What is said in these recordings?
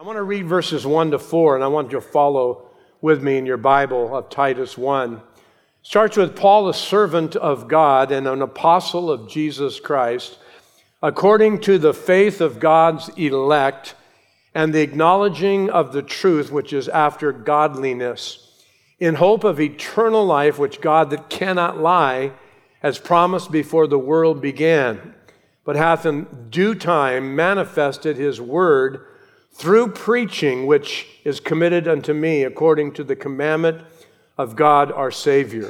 want to read verses 1 to 4, and I want you to follow with me in your Bible of Titus 1. It starts with Paul, a servant of God and an apostle of Jesus Christ, according to the faith of God's elect and the acknowledging of the truth which is after godliness, in hope of eternal life, which God that cannot lie has promised before the world began, but hath in due time manifested his word through preaching, which is committed unto me according to the commandment of God our Savior.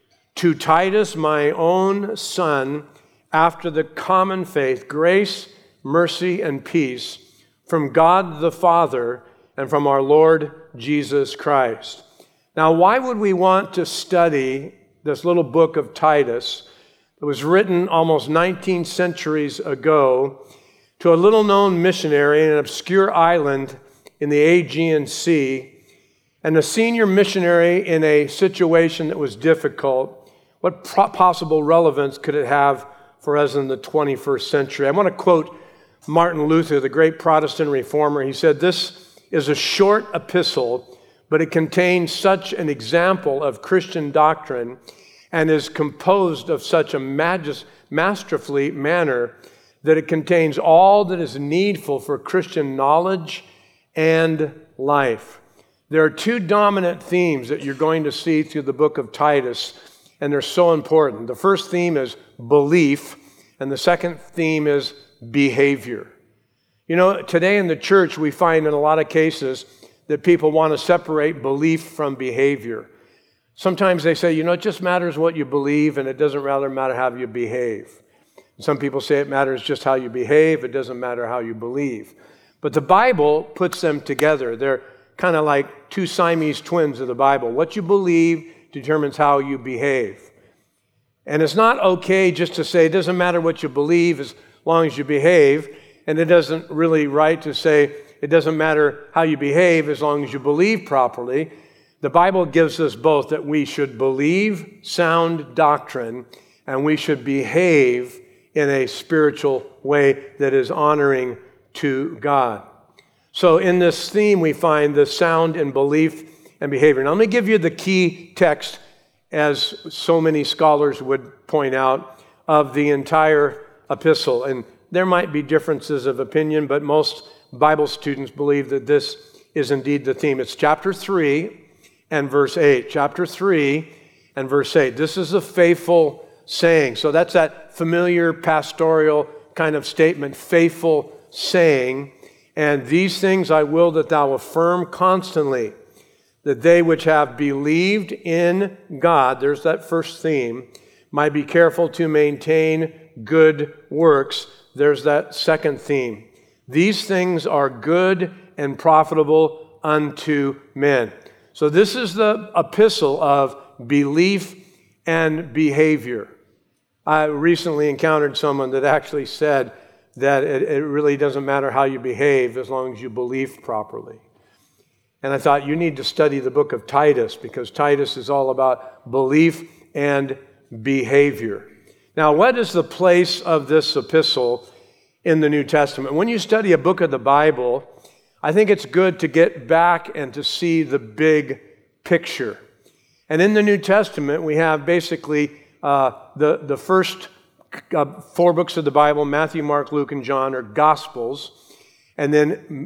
To Titus, my own son, after the common faith, grace, mercy, and peace from God the Father and from our Lord Jesus Christ. Now, why would we want to study this little book of Titus that was written almost 19 centuries ago to a little-known missionary in an obscure island in the Aegean Sea, and a senior missionary in a situation that was difficult? What possible relevance could it have for us in the 21st century? I want to quote Martin Luther, the great Protestant reformer. He said, "This is a short epistle, but it contains such an example of Christian doctrine and is composed of such a masterfully manner that it contains all that is needful for Christian knowledge and life." There are two dominant themes that you're going to see through the book of Titus, and they're so important. The first theme is belief, and the second theme is behavior. You know, today in the church, we find in a lot of cases that people want to separate belief from behavior. Sometimes they say, it just matters what you believe, and it doesn't rather matter how you behave. Some people say it matters just how you behave, it doesn't matter how you believe. But the Bible puts them together. They're kind of like two Siamese twins of the Bible. What you believe determines how you behave. And it's not okay just to say it doesn't matter what you believe as long as you behave, and it doesn't really right to say it doesn't matter how you behave as long as you believe properly. The Bible gives us both, that we should believe sound doctrine and we should behave in a spiritual way that is honoring to God. So in this theme, we find the sound in belief and behavior. Now, let me give you the key text, as so many scholars would point out, of the entire epistle. And there might be differences of opinion, but most Bible students believe that this is indeed the theme. It's chapter 3 and verse 8. Chapter 3 and verse 8. This is a faithful saying. So that's that familiar pastoral kind of statement, faithful saying. And these things I will that thou affirm constantly, that they which have believed in God, there's that first theme, might be careful to maintain good works. There's that second theme. These things are good and profitable unto men. So this is the epistle of belief and behavior. I recently encountered someone that actually said that it really doesn't matter how you behave as long as you believe properly. And I thought, you need to study the book of Titus, because Titus is all about belief and behavior. Now, what is the place of this epistle in the New Testament? When you study a book of the Bible, I think it's good to get back and to see the big picture. And in the New Testament, we have basically the first 4 books of the Bible, Matthew, Mark, Luke, and John, are Gospels. And then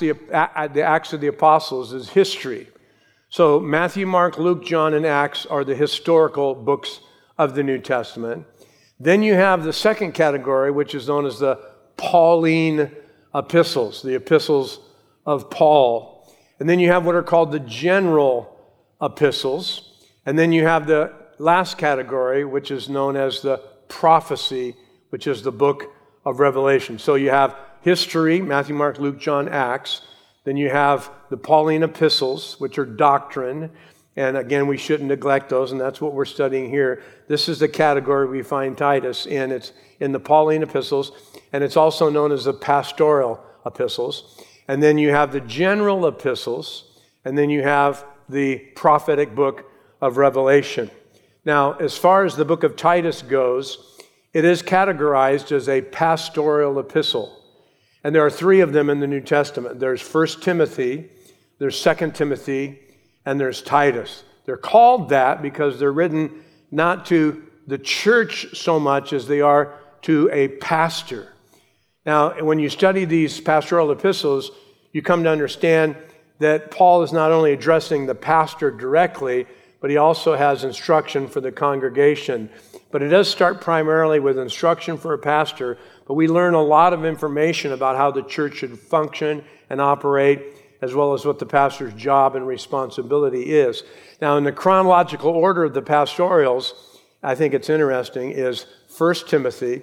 the Acts of the Apostles is history. So Matthew, Mark, Luke, John, and Acts are the historical books of the New Testament. Then you have the second category, which is known as the Pauline epistles, the epistles of Paul. And then you have what are called the general epistles. And then you have the last category, which is known as the prophecy, which is the book of Revelation. So you have history, Matthew, Mark, Luke, John, Acts. Then you have the Pauline epistles, which are doctrine. And again, we shouldn't neglect those, and that's what we're studying here. This is the category we find Titus in. It's in the Pauline epistles, and it's also known as the pastoral epistles. And then you have the general epistles, and then you have the prophetic book of Revelation. Now, as far as the book of Titus goes, it is categorized as a pastoral epistle. And there are three of them in the New Testament. There's 1 Timothy, there's 2 Timothy, and there's Titus. They're called that because they're written not to the church so much as they are to a pastor. Now, when you study these pastoral epistles, you come to understand that Paul is not only addressing the pastor directly, but he also has instruction for the congregation. But it does start primarily with instruction for a pastor, but we learn a lot of information about how the church should function and operate, as well as what the pastor's job and responsibility is. Now, in the chronological order of the pastorals, I think it's interesting, is 1 Timothy,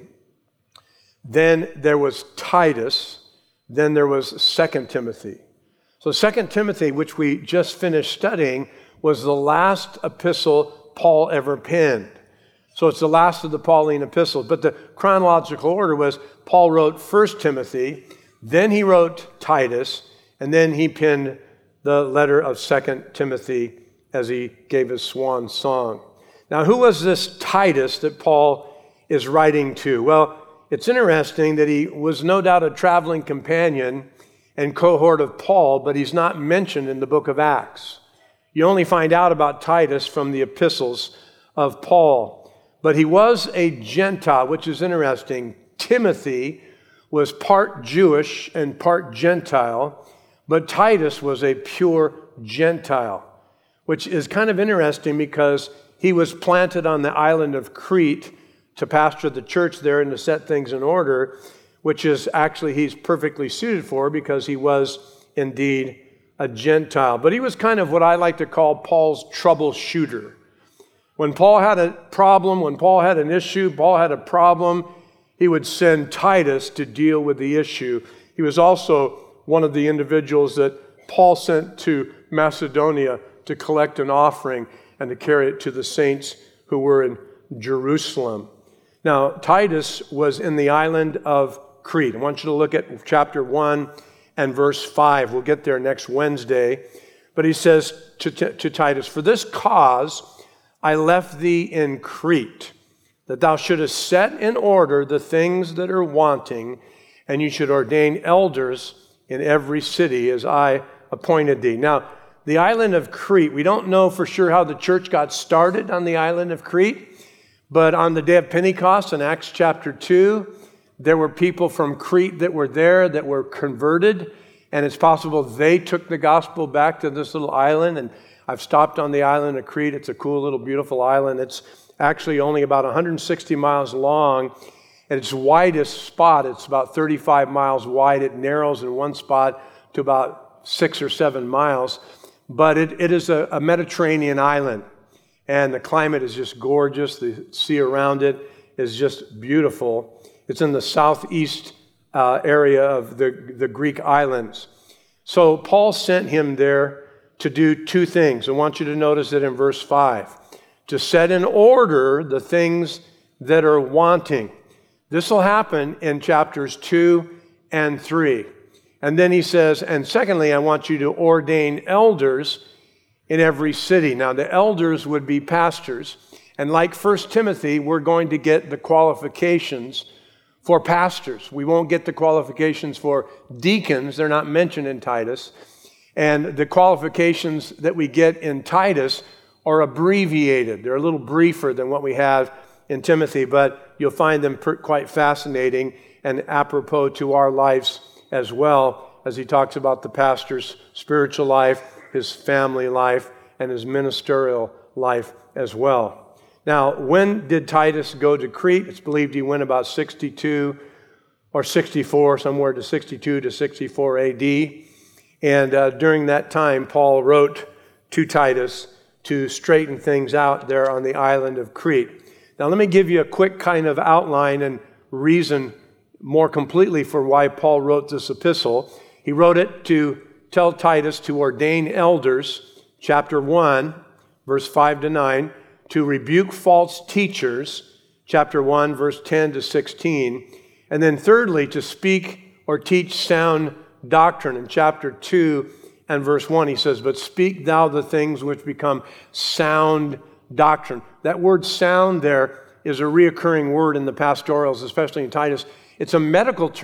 then there was Titus, then there was 2 Timothy. So 2 Timothy, which we just finished studying, was the last epistle Paul ever penned. So it's the last of the Pauline epistles. But the chronological order was Paul wrote 1 Timothy, then he wrote Titus, and then he penned the letter of 2 Timothy as he gave his swan song. Now, who was this Titus that Paul is writing to? Well, it's interesting that he was no doubt a traveling companion and cohort of Paul, but he's not mentioned in the book of Acts. You only find out about Titus from the epistles of Paul. But he was a Gentile, which is interesting. Timothy was part Jewish and part Gentile, but Titus was a pure Gentile, which is kind of interesting because he was planted on the island of Crete to pastor the church there and to set things in order, which is actually he's perfectly suited for because he was indeed a Gentile. But he was kind of what I like to call Paul's troubleshooter. When Paul had a problem, when Paul had an issue, Paul had a problem, he would send Titus to deal with the issue. He was also one of the individuals that Paul sent to Macedonia to collect an offering and to carry it to the saints who were in Jerusalem. Now, Titus was in the island of Crete. I want you to look at chapter 1 and verse 5. We'll get there next Wednesday. But he says to Titus, "For this cause I left thee in Crete, that thou shouldest set in order the things that are wanting, and you should ordain elders in every city as I appointed thee." Now, the island of Crete, we don't know for sure how the church got started on the island of Crete, but on the day of Pentecost in Acts chapter 2, there were people from Crete that were there that were converted, and it's possible they took the gospel back to this little island. And I've stopped on the island of Crete. It's a cool little beautiful island. It's actually only about 160 miles long. At its widest spot, it's about 35 miles wide. It narrows in one spot to about 6 or 7 miles. But it is a Mediterranean island, and the climate is just gorgeous. The sea around it is just beautiful. It's in the southeast area of the Greek islands. So Paul sent him there to do two things. I want you to notice it in verse 5. To set in order the things that are wanting. This will happen in chapters 2 and 3. And then he says, and secondly, I want you to ordain elders in every city. Now, the elders would be pastors. And like 1 Timothy, we're going to get the qualifications for pastors. We won't get the qualifications for deacons. They're not mentioned in Titus. And the qualifications that we get in Titus are abbreviated. They're a little briefer than what we have in Timothy, but you'll find them quite fascinating and apropos to our lives as well, as he talks about the pastor's spiritual life, his family life, and his ministerial life as well. Now, when did Titus go to Crete? It's believed he went about 62 or 64, somewhere to 62 to 64 AD. And during that time, Paul wrote to Titus to straighten things out there on the island of Crete. Now, let me give you a quick kind of outline and reason more completely for why Paul wrote this epistle. He wrote it to tell Titus to ordain elders, chapter 1, verse 5 to 9, to rebuke false teachers, chapter 1, verse 10 to 16, and then thirdly, to speak or teach sound doctrine. In chapter 2 and verse 1, he says, "But speak thou the things which become sound doctrine." That word sound there is a reoccurring word in the pastorals, especially in Titus. It's a medical term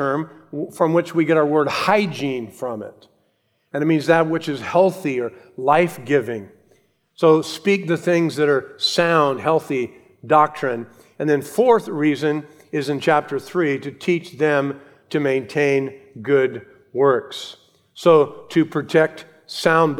from which we get our word hygiene from it. And it means that which is healthy or life-giving. So speak the things that are sound, healthy doctrine. And then fourth reason is in chapter 3, to teach them to maintain good works. So to protect sound,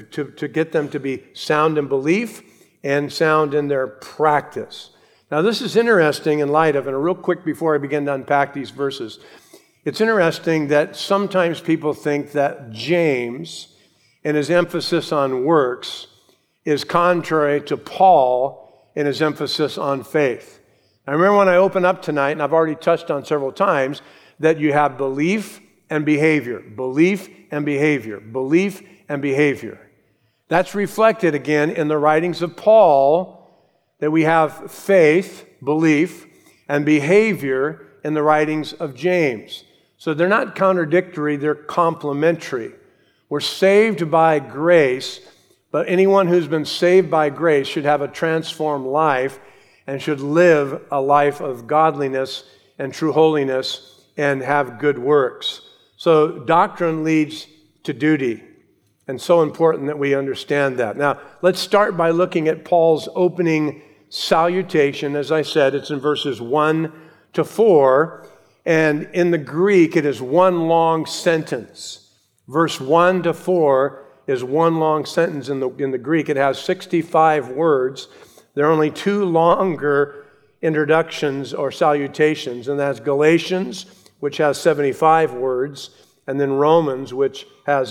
to get them to be sound in belief and sound in their practice. Now this is interesting in light of, and real quick before I begin to unpack these verses, it's interesting that sometimes people think that James and his emphasis on works is contrary to Paul and his emphasis on faith. I remember when I opened up tonight, and I've already touched on several times, that you have belief and behavior, belief and behavior, belief and behavior. That's reflected again in the writings of Paul, that we have faith, belief, and behavior in the writings of James. So they're not contradictory, they're complementary. We're saved by grace, but anyone who's been saved by grace should have a transformed life and should live a life of godliness and true holiness and have good works. So doctrine leads to duty, and so important that we understand that. Now, let's start by looking at Paul's opening salutation. As I said, it's in verses 1 to 4, and in the Greek, it is one long sentence. Verse 1 to 4 is one long sentence in the Greek. It has 65 words. There are only two longer introductions or salutations, and that's Galatians, which has 75 words, and then Romans, which has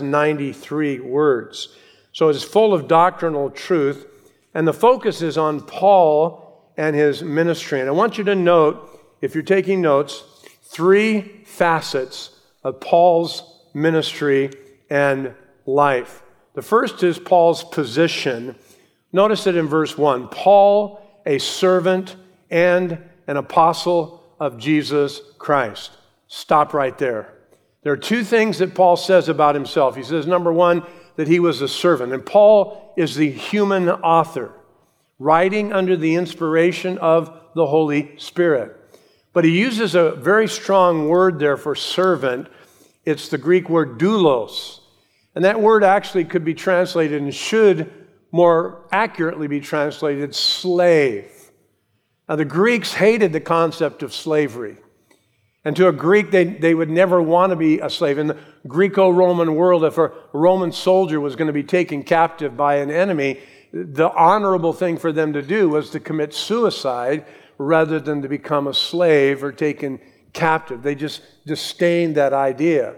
93 words. So it's full of doctrinal truth, and the focus is on Paul and his ministry. And I want you to note, if you're taking notes, three facets of Paul's ministry and life. The first is Paul's position. Notice it in verse 1. Paul, a servant and an apostle of Jesus Christ. Stop right there. There are two things that Paul says about himself. He says, number one, that he was a servant. And Paul is the human author, writing under the inspiration of the Holy Spirit. But he uses a very strong word there for servant. It's the Greek word doulos. And that word actually could be translated and should more accurately be translated slave. Now, the Greeks hated the concept of slavery. And to a Greek, they would never want to be a slave. In the Greco-Roman world, if a Roman soldier was going to be taken captive by an enemy, the honorable thing for them to do was to commit suicide rather than to become a slave or taken captive. They just disdained that idea.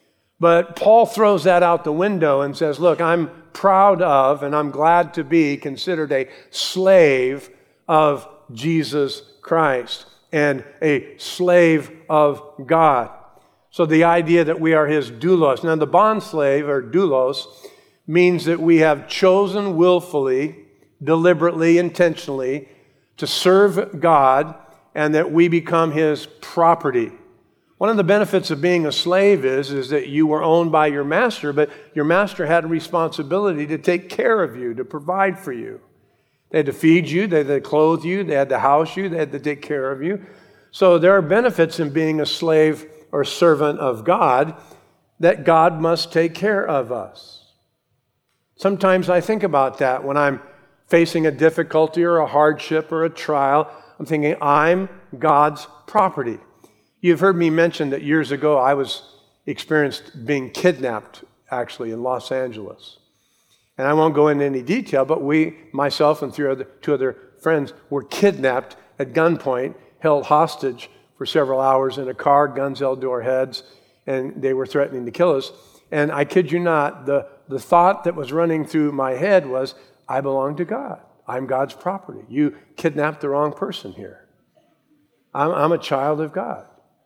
But Paul throws that out the window and says, look, I'm proud of and I'm glad to be considered a slave of Jesus Christ and a slave of God. So the idea that we are his doulos. Now the bond slave, or doulos, means that we have chosen willfully, deliberately, intentionally to serve God and that we become his property. One of the benefits of being a slave is that you were owned by your master, but your master had a responsibility to take care of you, to provide for you. They had to feed you, they had to clothe you, they had to house you, they had to take care of you. So there are benefits in being a slave or servant of God, that God must take care of us. Sometimes I think about that when I'm facing a difficulty or a hardship or a trial. I'm thinking, I'm God's property. You've heard me mention that years ago I experienced being kidnapped, actually, in Los Angeles. And I won't go into any detail, but myself and two other friends, were kidnapped at gunpoint, held hostage for several hours in a car, guns held to our heads, and they were threatening to kill us. And I kid you not, the thought that was running through my head was, I belong to God. I'm God's property. You kidnapped the wrong person here. I'm a child of God.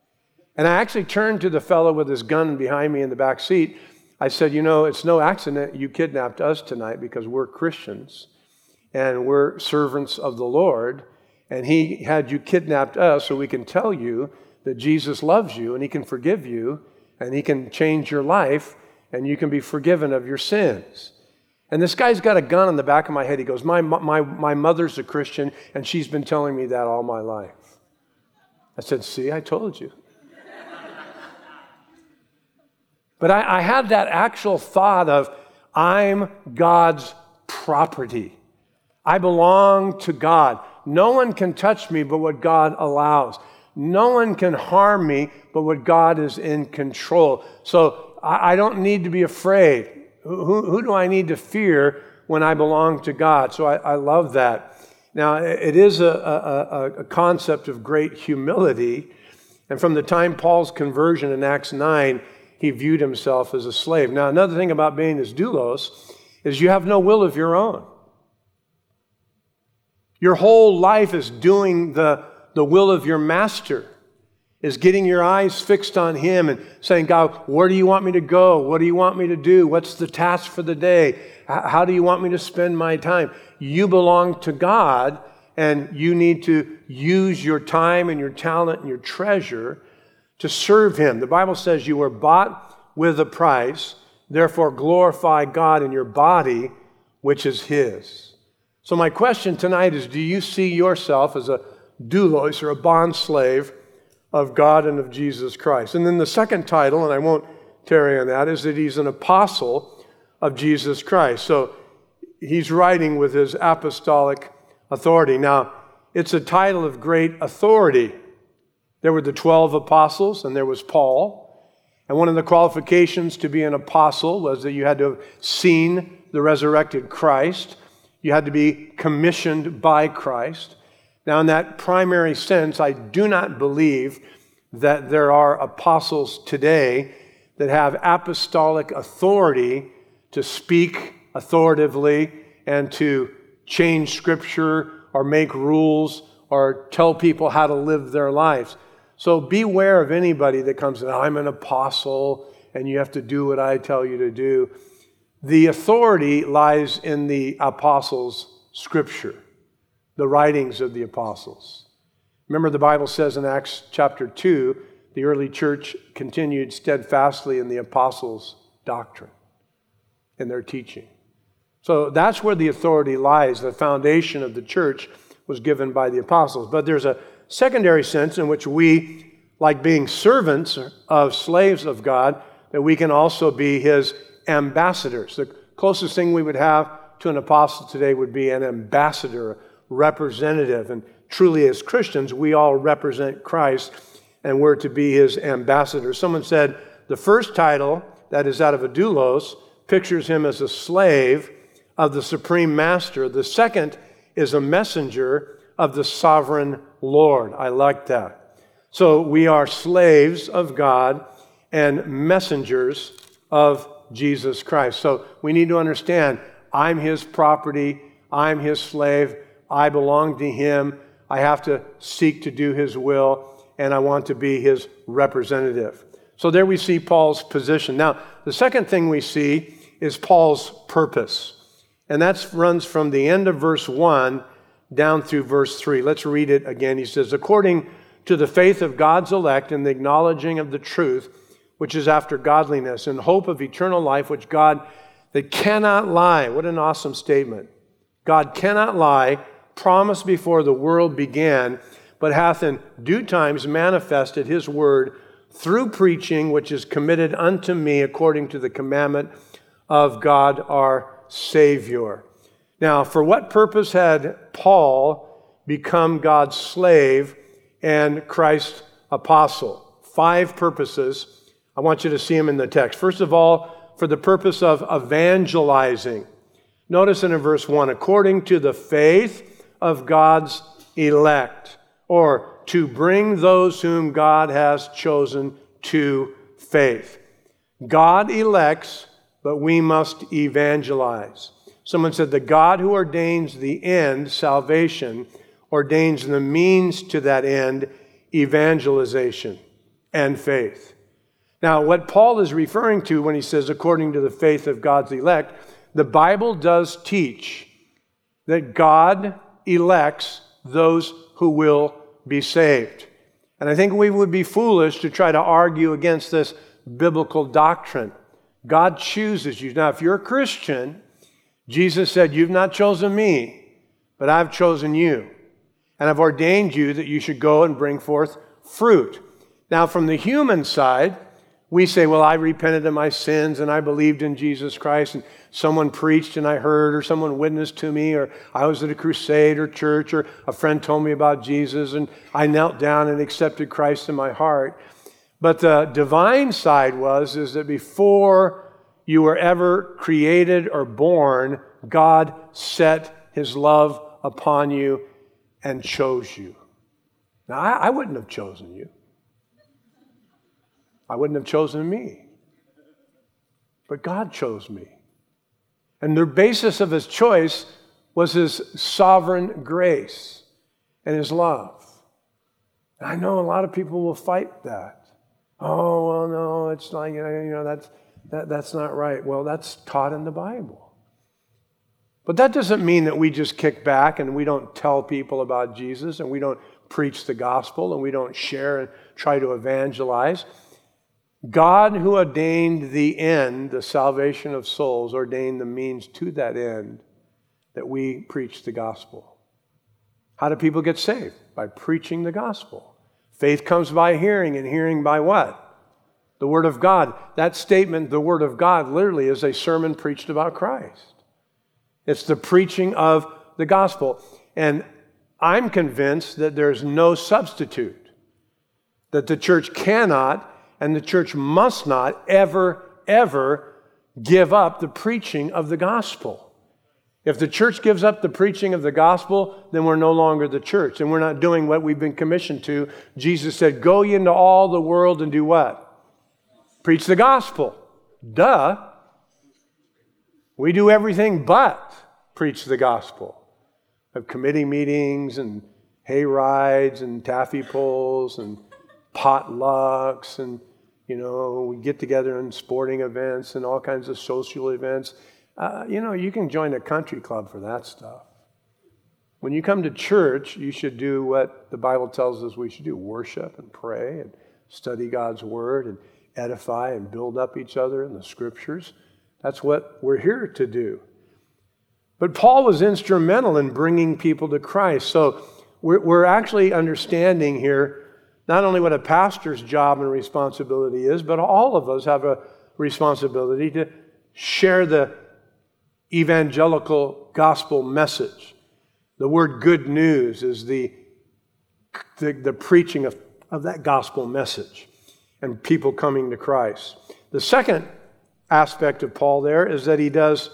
And I actually turned to the fellow with his gun behind me in the back seat. I said, it's no accident you kidnapped us tonight because we're Christians and we're servants of the Lord. And he had you kidnapped us so we can tell you that Jesus loves you and he can forgive you and he can change your life and you can be forgiven of your sins. And this guy's got a gun on the back of my head. He goes, my mother's a Christian and she's been telling me that all my life. I said, see, I told you. But I had that actual thought of, I'm God's property. I belong to God. No one can touch me but what God allows. No one can harm me but what God is in control. So I don't need to be afraid. Who do I need to fear when I belong to God? So I love that. Now, it is a concept of great humility. And from the time Paul's conversion in Acts 9, he viewed himself as a slave. Now, another thing about being as doulos is you have no will of your own. Your whole life is doing the will of your master, is getting your eyes fixed on him and saying, God, where do you want me to go? What do you want me to do? What's the task for the day? How do you want me to spend my time? You belong to God, and you need to use your time and your talent and your treasure to serve him. The Bible says you were bought with a price, therefore glorify God in your body, which is his. So my question tonight is, do you see yourself as a doulos or a bond slave of God and of Jesus Christ? And then the second title, and I won't tarry on that, is that he's an apostle of Jesus Christ. So he's writing with his apostolic authority. Now, it's a title of great authority. There were the 12 apostles, and there was Paul. And one of the qualifications to be an apostle was that you had to have seen the resurrected Christ. You had to be commissioned by Christ. Now, in that primary sense, I do not believe that there are apostles today that have apostolic authority to speak authoritatively and to change Scripture or make rules or tell people how to live their lives. So beware of anybody that comes and I'm an apostle and you have to do what I tell you to do. The authority lies in the apostles' Scripture, the writings of the apostles. Remember, the Bible says in Acts chapter 2, the early church continued steadfastly in the apostles' doctrine, in their teaching. So that's where the authority lies. The foundation of the church was given by the apostles. But there's a secondary sense in which we, like being servants of slaves of God, that we can also be his ambassadors. The closest thing we would have to an apostle today would be an ambassador, a representative. And truly as Christians, we all represent Christ and we're to be his ambassadors. Someone said the first title, that is out of a doulos, pictures him as a slave of the supreme master. The second is a messenger of the sovereign Lord. I like that. So we are slaves of God and messengers of Jesus Christ. So we need to understand, I'm his property, I'm his slave, I belong to him, I have to seek to do his will, and I want to be his representative. So there we see Paul's position. Now, the second thing we see is Paul's purpose. And that runs from the end of verse 1 down through verse 3. Let's read it again. He says, according to the faith of God's elect and the acknowledging of the truth, which is after godliness, and hope of eternal life, which God, that cannot lie. What an awesome statement. God cannot lie, promised before the world began, but hath in due times manifested his word through preaching, which is committed unto me according to the commandment of God our Savior. Now, for what purpose had Paul become God's slave and Christ's apostle? 5 purposes. I want you to see them in the text. First of all, for the purpose of evangelizing. Notice in verse 1, according to the faith of God's elect, or to bring those whom God has chosen to faith. God elects, but we must evangelize. Someone said, the God who ordains the end, salvation, ordains the means to that end, evangelization and faith. Now, what Paul is referring to when he says, according to the faith of God's elect, the Bible does teach that God elects those who will be saved. And I think we would be foolish to try to argue against this biblical doctrine. God chooses you. Now, if you're a Christian, Jesus said, you've not chosen me, but I've chosen you. And I've ordained you that you should go and bring forth fruit. Now, from the human side, We say, well, I repented of my sins and I believed in Jesus Christ, and someone preached and I heard, or someone witnessed to me, or I was at a crusade or church, or a friend told me about Jesus and I knelt down and accepted Christ in my heart. But the divine side is that before you were ever created or born, God set His love upon you and chose you. Now, I wouldn't have chosen you. I wouldn't have chosen me. But God chose me. And the basis of His choice was His sovereign grace and His love. And I know a lot of people will fight that. Oh, well, no, it's like, that's not right. Well, that's taught in the Bible. But that doesn't mean that we just kick back and we don't tell people about Jesus and we don't preach the gospel and we don't share and try to evangelize. God, who ordained the end, the salvation of souls, ordained the means to that end, that we preach the gospel. How do people get saved? By preaching the gospel. Faith comes by hearing, and hearing by what? The Word of God. That statement, the Word of God, literally is a sermon preached about Christ. It's the preaching of the gospel. And I'm convinced that there's no substitute, that the church cannot and the church must not ever give up the preaching of the gospel. If the church gives up the preaching of the gospel, then we're no longer the church, and we're not doing what we've been commissioned to. Jesus said, go ye into all the world and do what? Preach the gospel. Duh. We do everything but preach the gospel. We have committee meetings and hay rides and taffy pulls and potlucks, and we get together in sporting events and all kinds of social events. You can join a country club for that stuff. When you come to church, you should do what the Bible tells us we should do: worship and pray and study God's Word and edify and build up each other in the Scriptures. That's what we're here to do. But Paul was instrumental in bringing people to Christ. So we're actually understanding here not only what a pastor's job and responsibility is, but all of us have a responsibility to share the evangelical gospel message. The word good news is the preaching of that gospel message and people coming to Christ. The second aspect of Paul there is that he does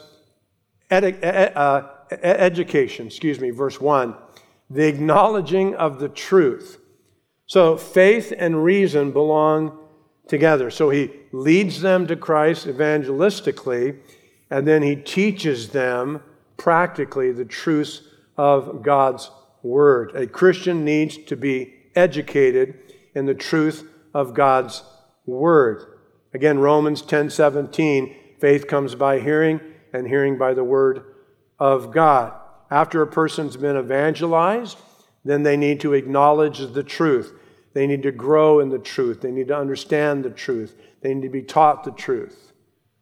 education, verse 1, the acknowledging of the truth. So faith and reason belong together. So he leads them to Christ evangelistically, and then he teaches them practically the truths of God's Word. A Christian needs to be educated in the truth of God's Word. Again, Romans 10:17, faith comes by hearing, and hearing by the Word of God. After a person's been evangelized, then they need to acknowledge the truth. They need to grow in the truth. They need to understand the truth. They need to be taught the truth.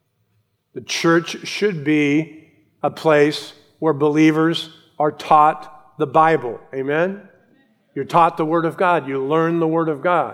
The church should be a place where believers are taught the Bible. Amen? You're taught the Word of God. You learn the Word of God.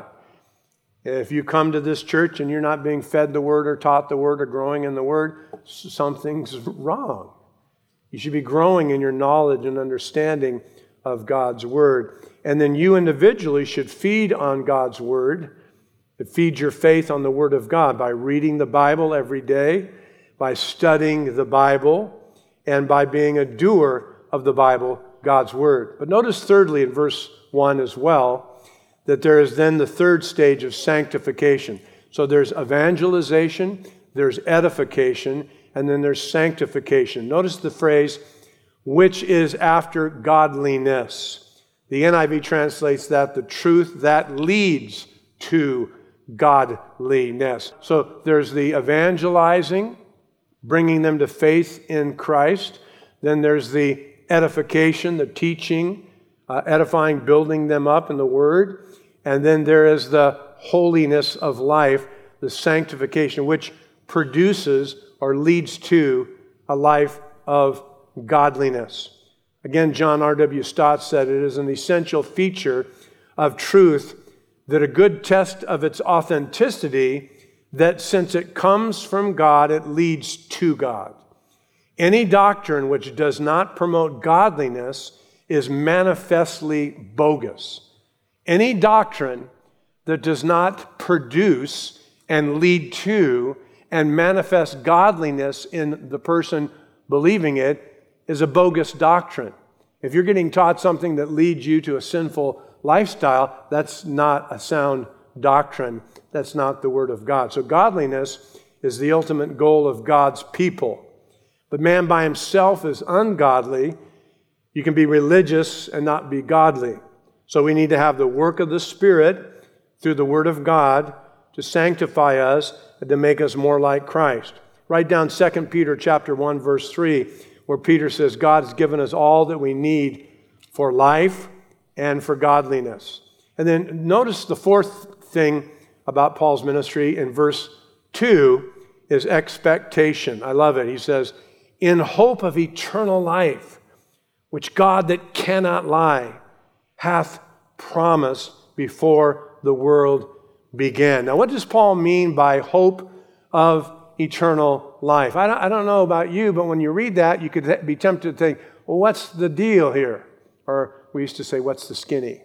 If you come to this church and you're not being fed the Word or taught the Word or growing in the Word, something's wrong. You should be growing in your knowledge and understanding of God's Word. And then you individually should feed on God's Word. It feeds your faith on the Word of God by reading the Bible every day, by studying the Bible, and by being a doer of the Bible, God's Word. But notice thirdly in verse 1 as well, that there is then the third stage of sanctification. So there's evangelization, there's edification, and then there's sanctification. Notice the phrase, which is after godliness. The NIV translates that the truth that leads to godliness. So there's the evangelizing, bringing them to faith in Christ. Then there's the edification, the teaching, edifying, building them up in the Word. And then there is the holiness of life, the sanctification, which produces or leads to a life of godliness. Again, John R.W. Stott said it is an essential feature of truth that a good test of its authenticity that since it comes from God, it leads to God. Any doctrine which does not promote godliness is manifestly bogus. Any doctrine that does not produce and lead to and manifest godliness in the person believing it is a bogus doctrine. If you're getting taught something that leads you to a sinful lifestyle, that's not a sound doctrine. That's not the Word of God. So godliness is the ultimate goal of God's people. But man by himself is ungodly. You can be religious and not be godly. So we need to have the work of the Spirit through the Word of God to sanctify us and to make us more like Christ. Write down 2 Peter chapter 1, verse 3, where Peter says, God has given us all that we need for life and for godliness. And then notice the fourth thing about Paul's ministry in verse 2 is expectation. I love it. He says, in hope of eternal life, which God that cannot lie hath promised before the world began. Now, what does Paul mean by hope of eternal life? I don't know about you, but when you read that, you could be tempted to think, well, what's the deal here? Or we used to say, what's the skinny?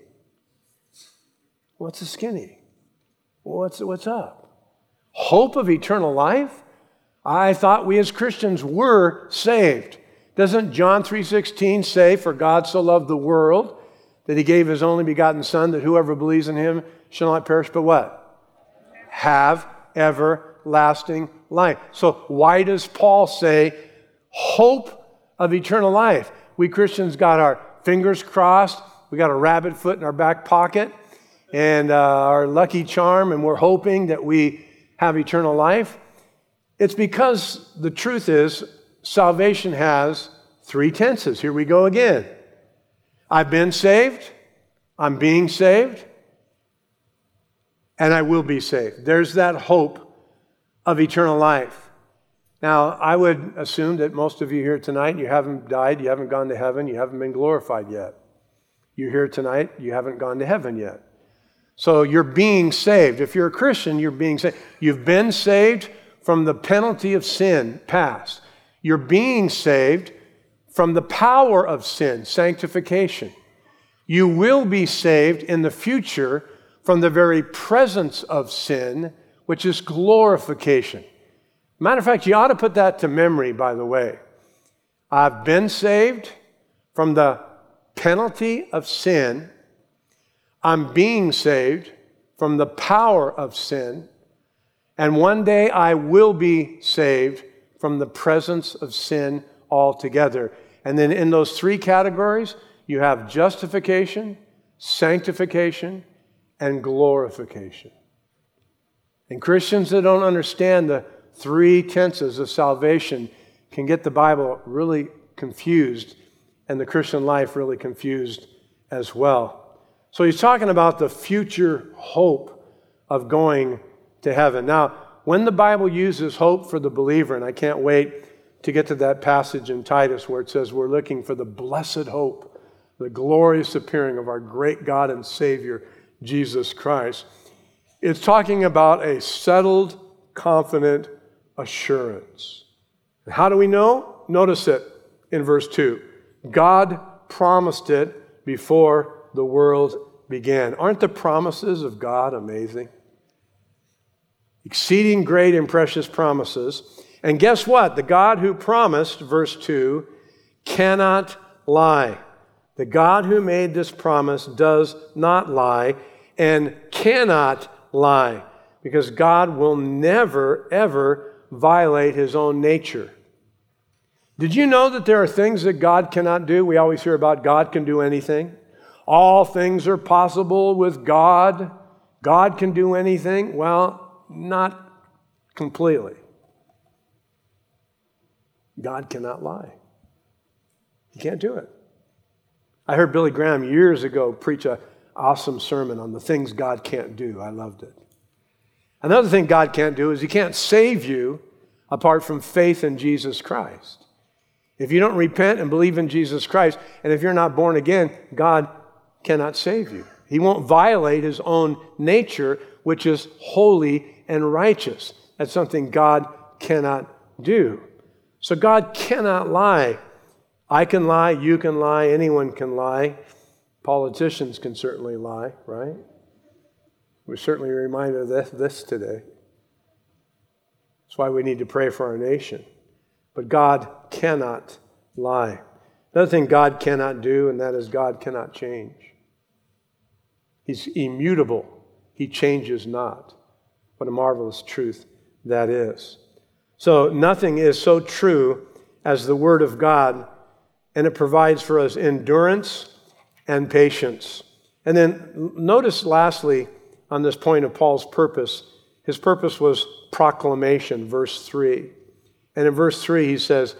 What's the skinny? What's up? Hope of eternal life? I thought we as Christians were saved. Doesn't John 3:16 say, for God so loved the world that he gave his only begotten Son, that whoever believes in him shall not perish, but what? Have everlasting life. So why does Paul say hope of eternal life? We Christians got our fingers crossed. We got a rabbit foot in our back pocket and our lucky charm, and we're hoping that we have eternal life. It's because the truth is salvation has three tenses. Here we go again. I've been saved, I'm being saved, and I will be saved. There's that hope of eternal life. Now, I would assume that most of you here tonight, you haven't died, you haven't gone to heaven, you haven't been glorified yet. You're here tonight, you haven't gone to heaven yet. So you're being saved. If you're a Christian, you're being saved. You've been saved from the penalty of sin past. You're being saved from the power of sin, sanctification. You will be saved in the future from the very presence of sin, which is glorification. Matter of fact, you ought to put that to memory, by the way. I've been saved from the penalty of sin. I'm being saved from the power of sin. And one day I will be saved from the presence of sin altogether. And then in those three categories, you have justification, sanctification, and glorification. And Christians that don't understand the three tenses of salvation can get the Bible really confused and the Christian life really confused as well. So he's talking about the future hope of going to heaven. Now, when the Bible uses hope for the believer, and I can't wait to get to that passage in Titus where it says we're looking for the blessed hope, the glorious appearing of our great God and Savior, Jesus Christ, it's talking about a settled, confident assurance. And how do we know? Notice it in verse 2. God promised it before the world began. Aren't the promises of God amazing? Exceeding great and precious promises. And guess what? The God who promised, verse 2, cannot lie. The God who made this promise does not lie and cannot lie, because God will never, ever violate his own nature. Did you know that there are things that God cannot do? We always hear about God can do anything. All things are possible with God. God can do anything. Well, not completely. God cannot lie. He can't do it. I heard Billy Graham years ago preach an awesome sermon on the things God can't do. I loved it. Another thing God can't do is he can't save you apart from faith in Jesus Christ. If you don't repent and believe in Jesus Christ, and if you're not born again, God cannot save you. He won't violate his own nature, which is holy and righteous. That's something God cannot do. So God cannot lie. I can lie, you can lie, anyone can lie. Politicians can certainly lie, right? We're certainly reminded of this today. That's why we need to pray for our nation. But God cannot lie. Another thing God cannot do, and that is God cannot change. He's immutable. He changes not. What a marvelous truth that is. So nothing is so true as the Word of God, and it provides for us endurance and patience. And then notice lastly on this point of Paul's purpose, his purpose was proclamation, verse 3. And in verse 3 he says,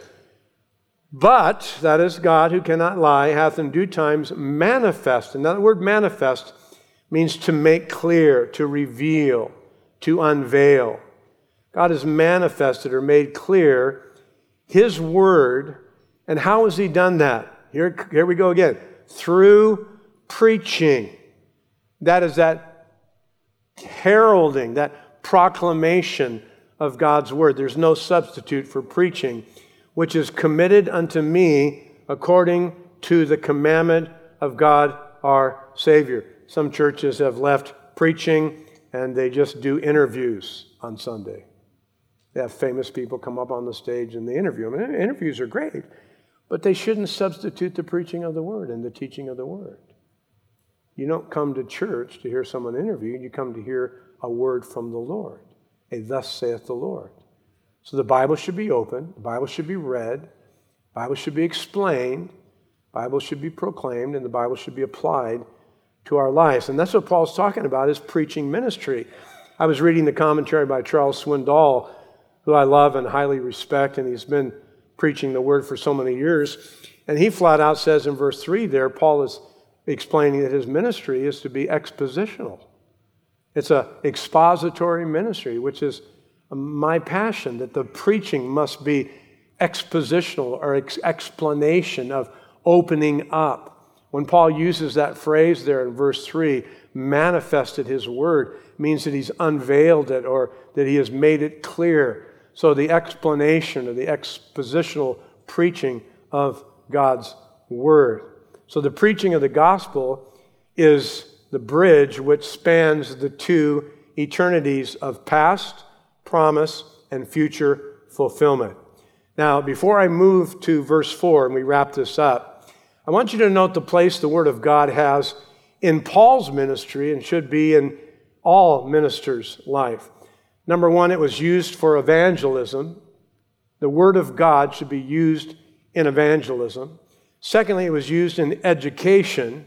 "But," that is God who cannot lie, "hath in due times manifest." And that word manifest means to make clear, to reveal, to unveil. God has manifested or made clear His Word. And how has He done that? Here we go again. Through preaching. That is that heralding, that proclamation of God's Word. There's no substitute for preaching, which is committed unto me according to the commandment of God our Savior. Some churches have left preaching and they just do interviews on Sunday. They have famous people come up on the stage and they interview them. And interviews are great, but they shouldn't substitute the preaching of the Word and the teaching of the Word. You don't come to church to hear someone interviewed. You come to hear a word from the Lord. A "thus saith the Lord." So the Bible should be open. The Bible should be read. The Bible should be explained. The Bible should be proclaimed, and the Bible should be applied to our lives. And that's what Paul's talking about, is preaching ministry. I was reading the commentary by Charles Swindoll, who I love and highly respect, and he's been preaching the Word for so many years. And he flat out says in verse 3 there, Paul is explaining that his ministry is to be expositional. It's an expository ministry, which is my passion, that the preaching must be expositional or explanation of opening up. When Paul uses that phrase there in verse 3, manifested His Word, means that He's unveiled it or that He has made it clear. So the explanation or the expositional preaching of God's Word. So the preaching of the gospel is the bridge which spans the two eternities of past promise and future fulfillment. Now, before I move to verse 4 and we wrap this up, I want you to note the place the Word of God has in Paul's ministry and should be in all ministers' life. Number one, it was used for evangelism. The Word of God should be used in evangelism. Secondly, it was used in education.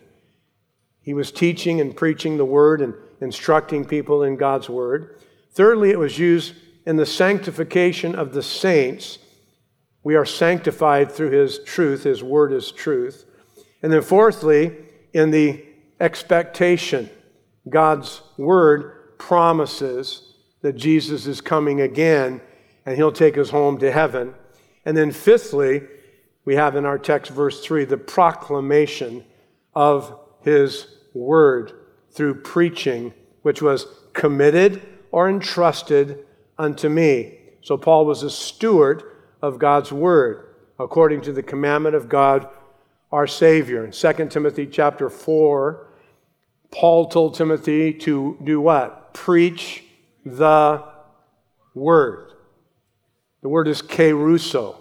He was teaching and preaching the Word and instructing people in God's Word. Thirdly, it was used in the sanctification of the saints. We are sanctified through His truth. His Word is truth. And then fourthly, in the expectation. God's Word promises that Jesus is coming again and He'll take us home to heaven. And then fifthly, we have in our text, verse 3, the proclamation of His Word through preaching, which was committed or entrusted unto me. So Paul was a steward of God's Word, according to the commandment of God, our Savior. In 2 Timothy chapter 4, Paul told Timothy to do what? Preach the Word. The word is kerusso.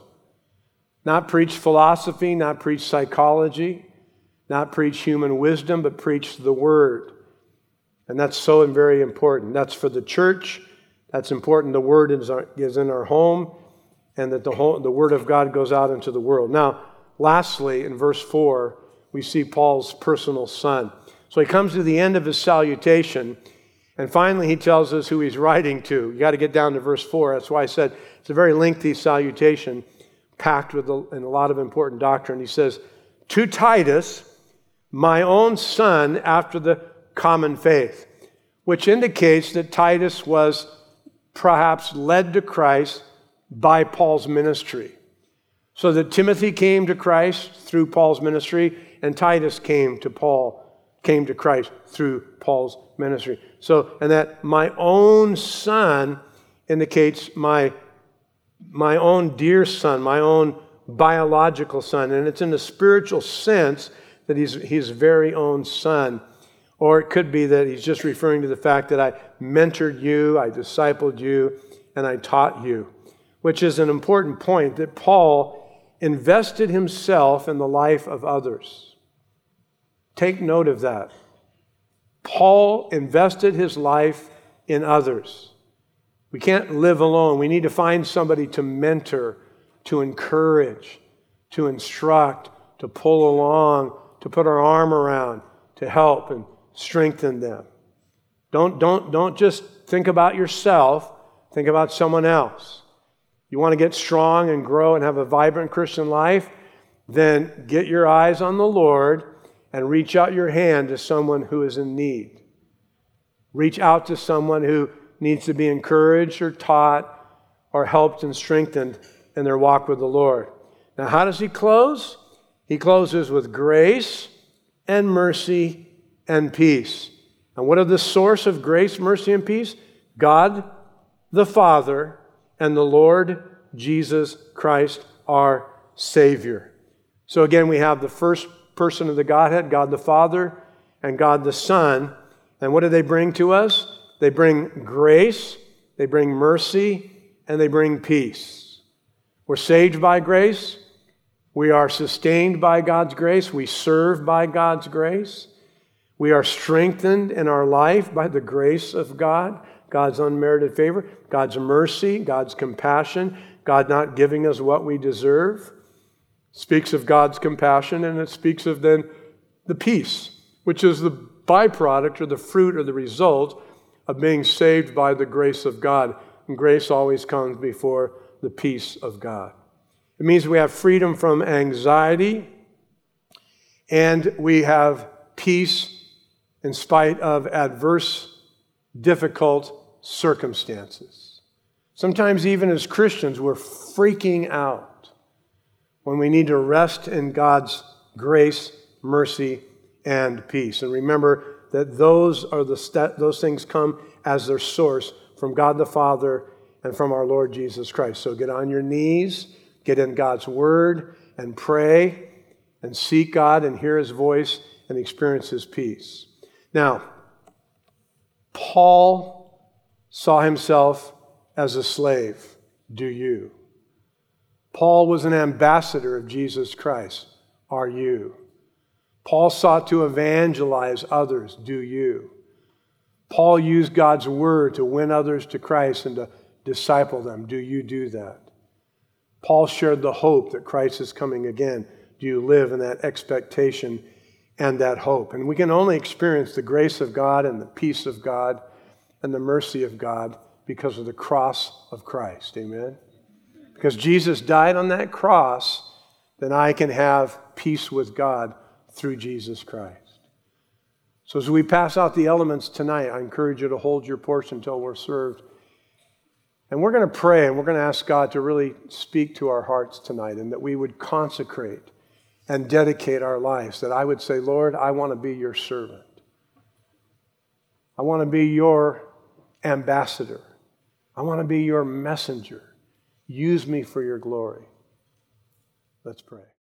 Not preach philosophy, not preach psychology, not preach human wisdom, but preach the Word. And that's so very important. That's for the church. That's important. The Word is in our home, and that the Word of God goes out into the world. Now, lastly, in verse 4, we see Paul's personal son. So he comes to the end of his salutation, and finally he tells us who he's writing to. You got to get down to verse 4. That's why I said it's a very lengthy salutation, packed with a lot of important doctrine. He says, "To Titus, my own son after the common faith," which indicates that Titus was perhaps led to Christ by Paul's ministry. So that Timothy came to Christ through Paul's ministry, and Titus came to Paul came to Christ through Paul's ministry. So, and that my own son indicates my own dear son, my own biological son. And it's in the spiritual sense that he's his very own son. Or it could be that he's just referring to the fact that I mentored you, I discipled you, and I taught you, which is an important point, that Paul invested himself in the life of others. Take note of that. Paul invested his life in others. We can't live alone. We need to find somebody to mentor, to encourage, to instruct, to pull along, to put our arm around, to help and strengthen them. Don't just think about yourself. Think about someone else. You want to get strong and grow and have a vibrant Christian life? Then get your eyes on the Lord and reach out your hand to someone who is in need. Reach out to someone who needs to be encouraged or taught or helped and strengthened in their walk with the Lord. Now, how does he close? He closes with grace and mercy and peace. And what are the source of grace, mercy, and peace? God the Father and the Lord Jesus Christ, our Savior. So again, we have the first person of the Godhead, God the Father and God the Son. And what do they bring to us? They bring grace, they bring mercy, and they bring peace. We're saved by grace. We are sustained by God's grace. We serve by God's grace. We are strengthened in our life by the grace of God, God's unmerited favor, God's mercy, God's compassion, God not giving us what we deserve. Speaks of God's compassion, and it speaks of then the peace, which is the byproduct or the fruit or the result of being saved by the grace of God. And grace always comes before the peace of God. It means we have freedom from anxiety, and we have peace in spite of adverse, difficult circumstances. Sometimes even as Christians, we're freaking out when we need to rest in God's grace, mercy, and peace. And remember that those things come as their source from God the Father and from our Lord Jesus Christ. So get on your knees, get in God's Word, and pray, and seek God, and hear His voice, and experience His peace. Now, Paul saw himself as a slave. Do you? Paul was an ambassador of Jesus Christ. Are you? Paul sought to evangelize others. Do you? Paul used God's Word to win others to Christ and to disciple them. Do you do that? Paul shared the hope that Christ is coming again. Do you live in that expectation and that hope? And we can only experience the grace of God and the peace of God and the mercy of God because of the cross of Christ. Amen? Because Jesus died on that cross, then I can have peace with God through Jesus Christ. So as we pass out the elements tonight, I encourage you to hold your portion until we're served. And we're going to pray, and we're going to ask God to really speak to our hearts tonight, and that we would consecrate and dedicate our lives. That I would say, Lord, I want to be your servant. I want to be your ambassador. I want to be your messenger. Use me for your glory. Let's pray.